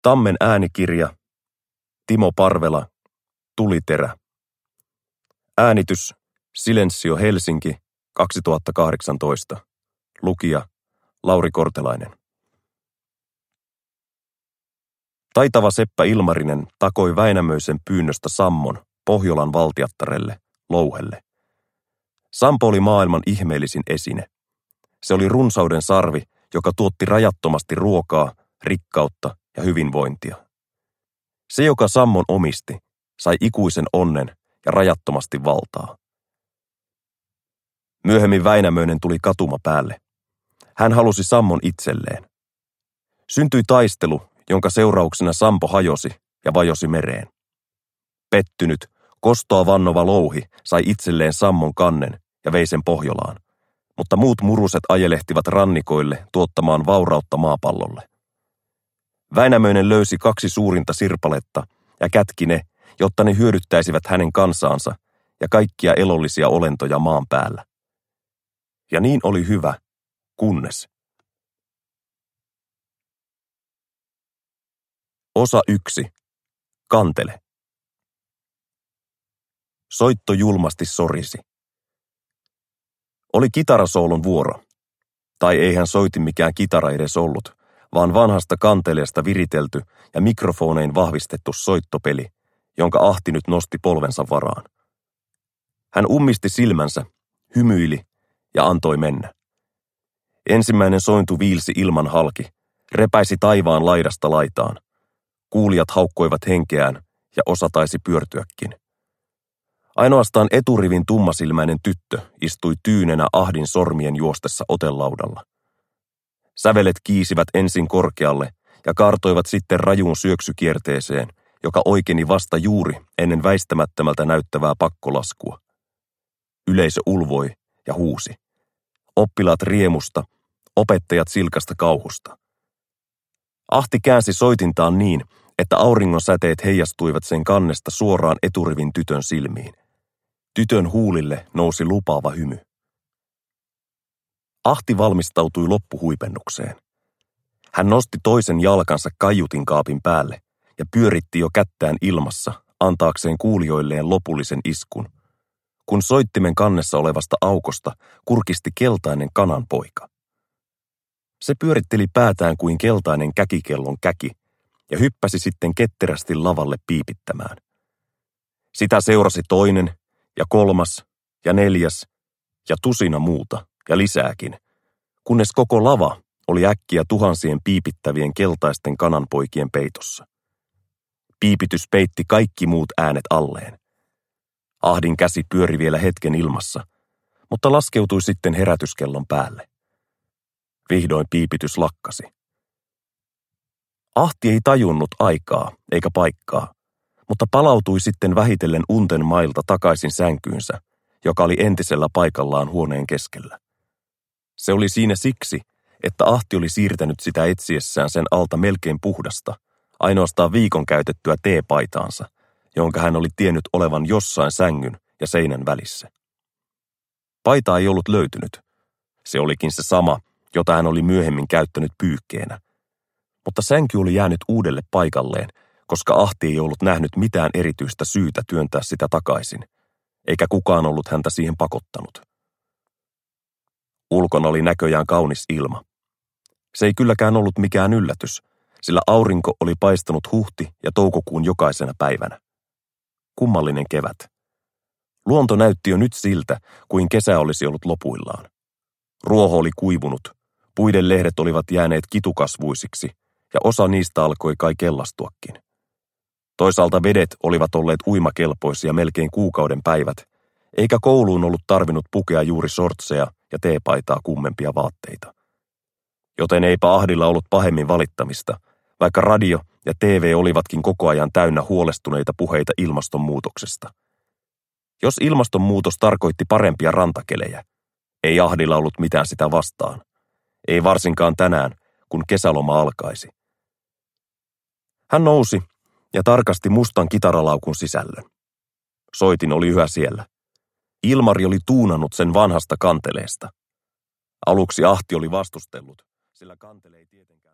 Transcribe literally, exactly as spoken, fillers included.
Tammen äänikirja, Timo Parvela, Tuliterä. Äänitys, Silensio Helsinki, kaksituhattakahdeksantoista. Lukija, Lauri Kortelainen. Taitava seppä Ilmarinen takoi Väinämöisen pyynnöstä sammon Pohjolan valtiattarelle, louhelle. Sampo oli maailman ihmeellisin esine. Se oli runsauden sarvi, joka tuotti rajattomasti ruokaa, rikkautta ja hyvinvointia. Se, joka sammon omisti, sai ikuisen onnen ja rajattomasti valtaa. Myöhemmin Väinämöinen tuli katuma päälle. Hän halusi sammon itselleen. Syntyi taistelu, jonka seurauksena Sampo hajosi ja vajosi mereen. Pettynyt, kostoa vannova louhi sai itselleen sammon kannen ja vei sen Pohjolaan, mutta muut muruset ajelehtivat rannikoille tuottamaan vaurautta maapallolle. Väinämöinen löysi kaksi suurinta sirpaletta ja kätki ne, jotta ne hyödyttäisivät hänen kansaansa ja kaikkia elollisia olentoja maan päällä. Ja niin oli hyvä, kunnes. Osa yksi. Kantele. Soitto julmasti sorisi. Oli kitarasoolon vuoro. Tai ei hän soiti mikään kitara edes ollut, vaan vanhasta kanteleesta viritelty ja mikrofonein vahvistettu soittopeli, jonka Ahti nyt nosti polvensa varaan. Hän ummisti silmänsä, hymyili ja antoi mennä. Ensimmäinen sointu viilsi ilman halki, repäisi taivaan laidasta laitaan. Kuulijat haukkoivat henkeään ja osa taisi pyörtyäkin. Ainoastaan eturivin tummasilmäinen tyttö istui tyynenä Ahdin sormien juostessa otelaudalla. Sävelet kiisivät ensin korkealle ja kaartoivat sitten rajuun syöksykierteeseen, joka oikeni vasta juuri ennen väistämättömältä näyttävää pakkolaskua. Yleisö ulvoi ja huusi. Oppilaat riemusta, opettajat silkasta kauhusta. Ahti käänsi soitintaan niin, että auringon säteet heijastuivat sen kannesta suoraan eturivin tytön silmiin. Tytön huulille nousi lupaava hymy. Ahti valmistautui loppuhuipennukseen. Hän nosti toisen jalkansa kaiutinkaapin päälle ja pyöritti jo kättään ilmassa antaakseen kuulijoilleen lopullisen iskun, kun soittimen kannessa olevasta aukosta kurkisti keltainen kananpoika. Se pyöritteli päätään kuin keltainen käkikellon käki ja hyppäsi sitten ketterästi lavalle piipittämään. Sitä seurasi toinen ja kolmas ja neljäs ja tusina muuta ja lisääkin, kunnes koko lava oli äkkiä tuhansien piipittävien keltaisten kananpoikien peitossa. Piipitys peitti kaikki muut äänet alleen. Ahdin käsi pyöri vielä hetken ilmassa, mutta laskeutui sitten herätyskellon päälle. Vihdoin piipitys lakkasi. Ahti ei tajunnut aikaa eikä paikkaa, mutta palautui sitten vähitellen unten mailta takaisin sänkyynsä, joka oli entisellä paikallaan huoneen keskellä. Se oli siinä siksi, että Ahti oli siirtänyt sitä etsiessään sen alta melkein puhdasta, ainoastaan viikon käytettyä teepaitaansa, jonka hän oli tiennyt olevan jossain sängyn ja seinän välissä. Paita ei ollut löytynyt. Se olikin se sama, jota hän oli myöhemmin käyttänyt pyykkeenä. Mutta sänky oli jäänyt uudelle paikalleen, koska Ahti ei ollut nähnyt mitään erityistä syytä työntää sitä takaisin, eikä kukaan ollut häntä siihen pakottanut. Ulkona oli näköjään kaunis ilma. Se ei kylläkään ollut mikään yllätys, sillä aurinko oli paistanut huhti- ja toukokuun jokaisena päivänä. Kummallinen kevät. Luonto näytti jo nyt siltä, kuin kesä olisi ollut lopuillaan. Ruoho oli kuivunut, puiden lehdet olivat jääneet kitukasvuisiksi, ja osa niistä alkoi kai kellastuakin. Toisaalta vedet olivat olleet uimakelpoisia melkein kuukauden päivät, eikä kouluun ollut tarvinnut pukea juuri sortseja ja teepaitaa kummempia vaatteita. Joten eipä Ahdilla ollut pahemmin valittamista, vaikka radio ja T V olivatkin koko ajan täynnä huolestuneita puheita ilmastonmuutoksesta. Jos ilmastonmuutos tarkoitti parempia rantakelejä, ei Ahdilla ollut mitään sitä vastaan. Ei varsinkaan tänään, kun kesäloma alkaisi. Hän nousi ja tarkasti mustan kitaralaukun sisällön. Soitin oli yhä siellä. Ilmari oli tuunannut sen vanhasta kanteleesta. Aluksi Ahti oli vastustellut, sillä kantele ei tietenkään